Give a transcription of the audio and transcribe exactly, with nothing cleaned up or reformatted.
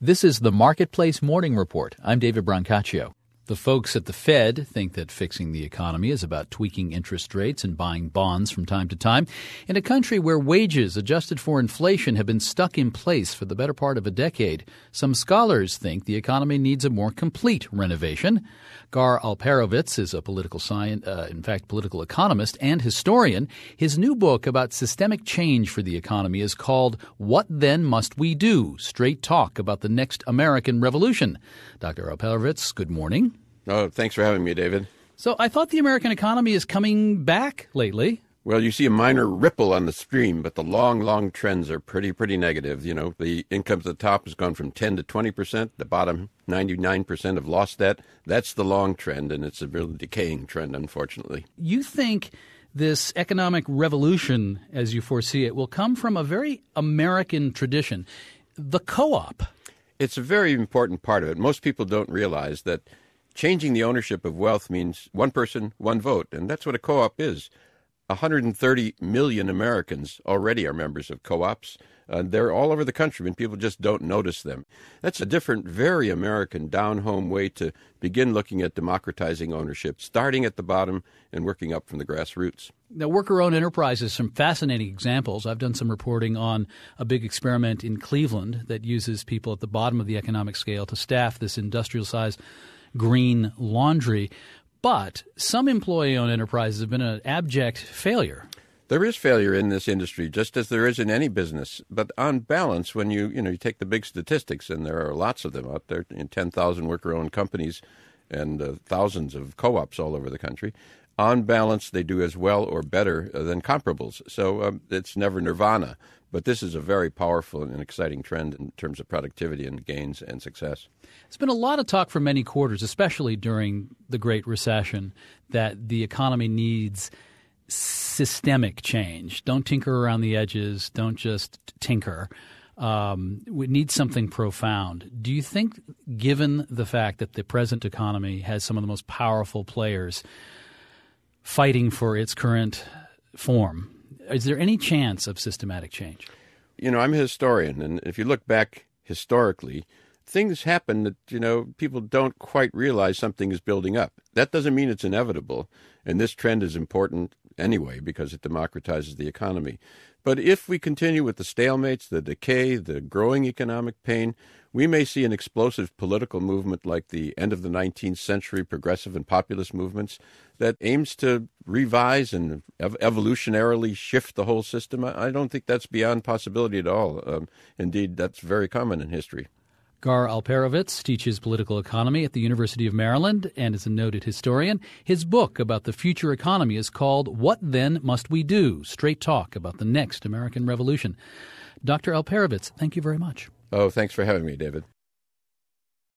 This is the Marketplace Morning Report. I'm David Brancaccio. The folks at the Fed think that fixing the economy is about tweaking interest rates and buying bonds from time to time. In a country where wages adjusted for inflation have been stuck in place for the better part of a decade, some scholars think the economy needs a more complete renovation. Gar Alperovitz is a political science, uh, in fact, political economist and historian. His new book about systemic change for the economy is called What Then Must We Do? Straight Talk About the Next American Revolution. Doctor Alperovitz, good morning. Oh, thanks for having me, David. So I thought the American economy is coming back lately. Well, you see a minor ripple on the stream, but the long, long trends are pretty, pretty negative. You know, the income at the top has gone from ten to twenty percent. The bottom ninety-nine percent have lost that. That's the long trend, and it's a really decaying trend, unfortunately. You think this economic revolution, as you foresee it, will come from a very American tradition, the co-op. It's a very important part of it. Most people don't realize that changing the ownership of wealth means one person, one vote, and that's what a co-op is. one hundred thirty million Americans already are members of co-ops. Uh, they're all over the country, and people just don't notice them. That's a different, very American, down-home way to begin looking at democratizing ownership, starting at the bottom and working up from the grassroots. Now, worker-owned enterprises, some fascinating examples. I've done some reporting on a big experiment in Cleveland that uses people at the bottom of the economic scale to staff this industrial-sized green laundry. But some employee-owned enterprises have been an abject failure. There is failure in this industry, just as there is in any business. But on balance, when you you know you take the big statistics, and there are lots of them out there, in ten thousand worker-owned companies and uh, thousands of co-ops all over the country, on balance, they do as well or better than comparables. So um, it's never nirvana. But this is a very powerful and exciting trend in terms of productivity and gains and success. There's been a lot of talk for many quarters, especially during the Great Recession, that the economy needs systemic change. Don't tinker around the edges. Don't just tinker. Um, we need something profound. Do you think, given the fact that the present economy has some of the most powerful players fighting for its current form, is there any chance of systematic change? You know, I'm a historian, and if you look back historically, things happen that, you know, people don't quite realize something is building up. That doesn't mean it's inevitable, and this trend is important anyway because it democratizes the economy. But if we continue with the stalemates, the decay, the growing economic pain, we may see an explosive political movement like the end of the nineteenth century progressive and populist movements that aims to revise and ev- evolutionarily shift the whole system. I, I don't think that's beyond possibility at all. Um, indeed, that's very common in history. Gar Alperovitz teaches political economy at the University of Maryland and is a noted historian. His book about the future economy is called What Then Must We Do? Straight Talk About the Next American Revolution. Doctor Alperovitz, thank you very much. Oh, thanks for having me, David.